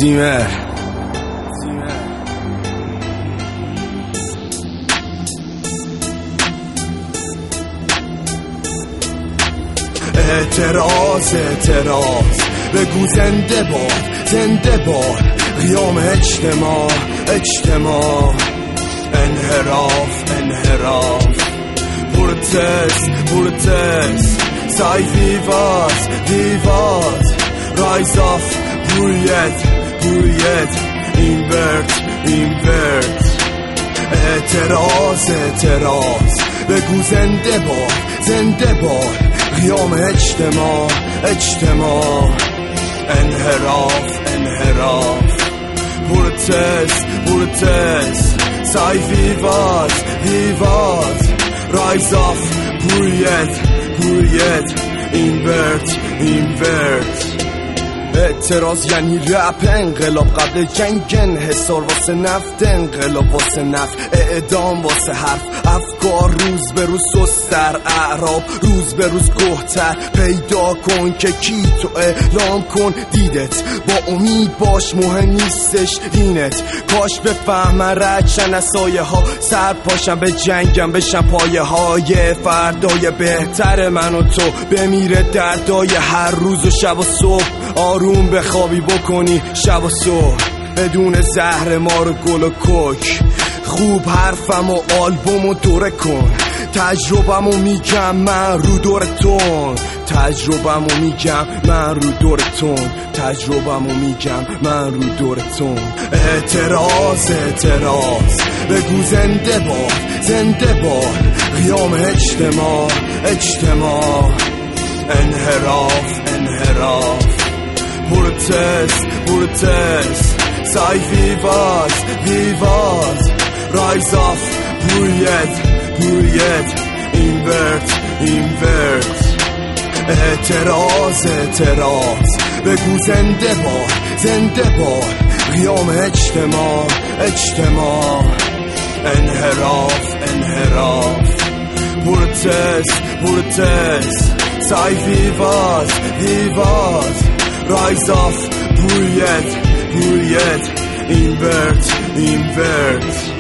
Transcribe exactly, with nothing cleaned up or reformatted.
زیمر اعتراض اعتراض بگو زنده باد زنده باد قیام اجتماع اجتماع انحراف انحراف پروتست پروتست سای ویواز ویواز رایز آف برویت برویت اینورت اینورت اعتراض اعتراض بگو زنده باد زنده باد قیام اجتماع اجتماع انحراف انحراف پروتست پروتست سای ویواز ویواز رایز آف برویت برویت اینورت اینورت اعتراض یعنی رپ انقلاب قبل جنگ انحصار واسه نفت انقلاب واسه نفت اعدام واسه حرف افکار روز به روز سستر اعراب روز به روز گهتر پیدا کن که کی تو اعلام کن دیدت با امید باش مهم نیستش دینت کاش بفهمن رچن از سایه ها سر پاشم به جنگم بشن پایه های فردای بهتر من و تو بمیره دردای هر روز و شب و صبح آروم بخوابی بکنی شب و صبح بدون زهر مار و گل و کوک خوب حرفم و آلبوم و دوره کن تجربم و میگم من رو دورتون تجربم و میگم من رو دورتون تجربم و میگم من رو دورتون اعتراض اعتراض بگو زنده باد زنده باد قیام اجتماع اجتماع انحراف انحراف پروتست پروتست سای ویواز ویواز رایز آف برویت برویت اینورت اینورت اعتراض اعتراض بگو زنده باد زنده باد قیام اجتماع اجتماع انحراف انحراف پروتست پروتست سای ویواز ویواز رایز آف برویت برویت اینورت اینورت